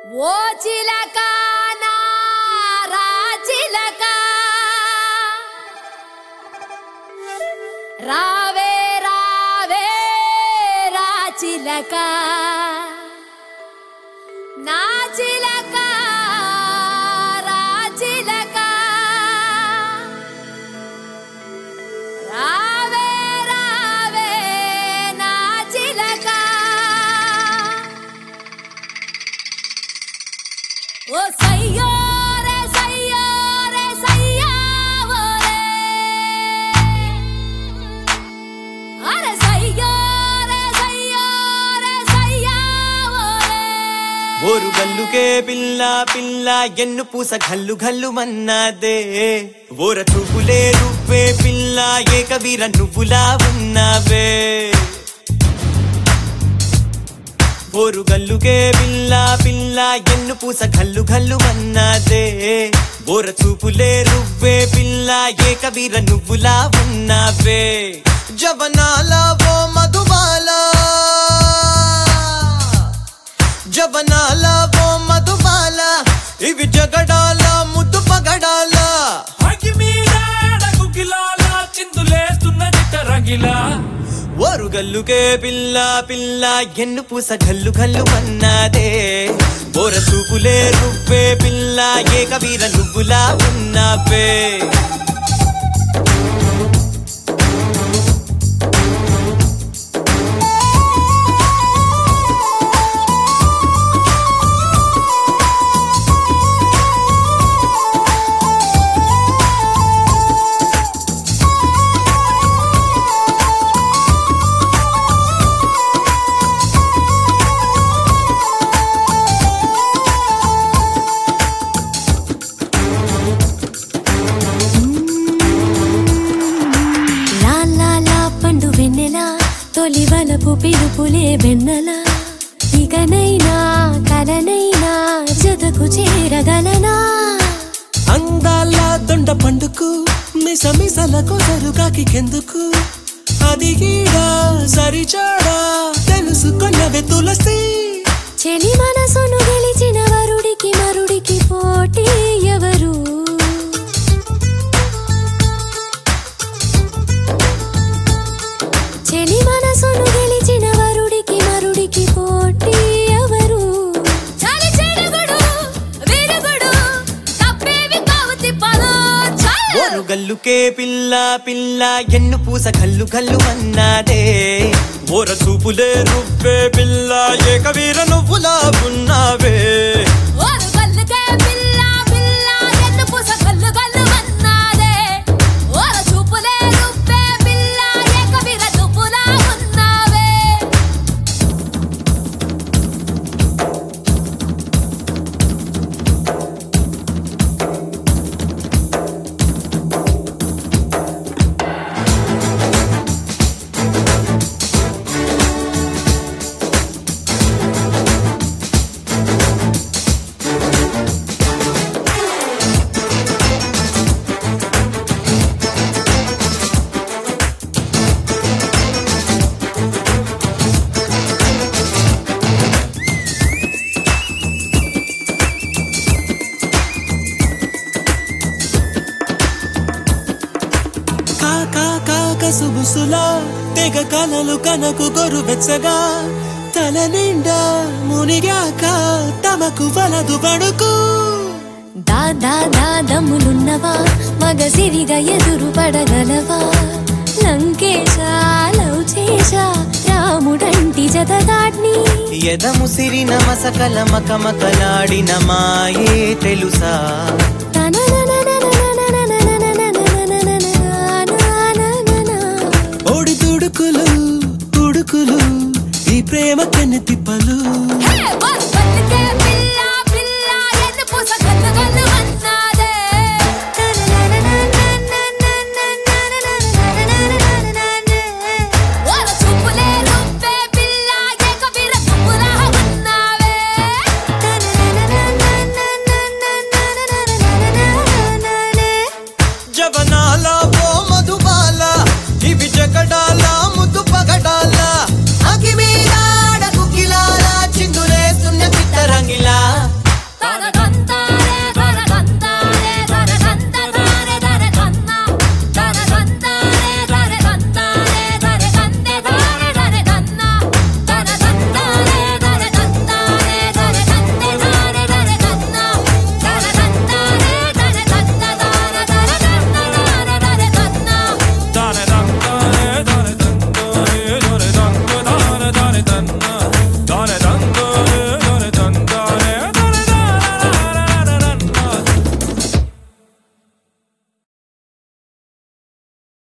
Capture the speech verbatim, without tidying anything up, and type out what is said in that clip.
ఓ చిలక నా రాచిలక రావే రావే రాచిలక నా చిలక రాచిలక రావే రావే నా చిలక ఓ సయ్యో రే సయ్యో రే సయ్యా ఓరే అరే సయ్యో రే సయ్యో రే సయ్యా ఓరే ఓరు గల్లుకే పిల్ల పిల్ల ఎన్ను పూస గల్లు గల్లు మన్నాదే ఓర చూపులే నువ్వే పిల్ల ఏకవీర నువ్వులా ఉన్నావే ఓరు గల్లుకే పిల్ల పిల్ల ఎన్ను పూస గల్లు గల్లు మన్నాదే ఓర చూపులే నువ్వే పిల్ల ఏకవీర నువ్వులా ఉన్నావే జవనాల ఓ మధుబాల జవనాల ఓ మధుబాల ఇవి జగడాల ముద్దు పగడాల అగి మీద గుగిలాల చిందులేస్తున్న చిట్ట రంగిలా ఓరు గల్లుకే పిల్ల పిల్ల ఎన్ను పూస గల్లు గల్లు మన్నాదే ఓర చూపులే నువ్వే పిల్ల ఏకవీర నువ్వులా ఉన్నావే తొలివలపు పిలుపులే వెన్నెలా ఇకనైనా కలనైనా జతకు చేరగలనా అందాల దొండ పండుకు మిస మిసలకు సరుగాకి కెందుకు అది గీడా సరిచాడా తెలుసుకున్నవే తులసి చెలి మనసును గెలిచిన వరుడికి మరుడికి పోటీ ఎవరు చెలి మనసును గెలిచిన వరుడికి మరుడికి పోటీ ఎవరు చలి చెడుగుడు విరుగుడు తప్పేవి కావు తిప్పలు ఓరు గల్లుకే పిల్ల పిల్ల ఎన్ను పూస గల్లు గల్లు అన్నాదే ఓర చూపులే నువ్వే పిల్ల ఏకవీర నువ్వులా ఉన్నావే ఓరు గల్లుకే పిల్ల పిల్ల ఎన్ను పూస గల్లు గల్లు అన్నాదే ఓర చూపులే నువ్వే పిల్ల ఏకవీర నువ్వులా ఉన్నావే కసుబుసులా తెగ కలలు కనకు గొరు వెచ్చగా తల నిండా మునిగాక తమకు వలదు పడుకు దాదా దాదమ్ములున్నవా మగ సిరిగా ఎదురు పడగలవా లంకేశా లవ్ చేశా రాముడంటి జతదాడ్ని ఎదముసిరిన మసకల మకమకలాడిన మాయే తెలుసా ఓడి తుడుకులు ఉడుకులు ఈ ప్రేమ కన్ను తిప్పలు హే వర్ వల్కే పిల్ల పిల్ల ఎన్ను పూస గల్లు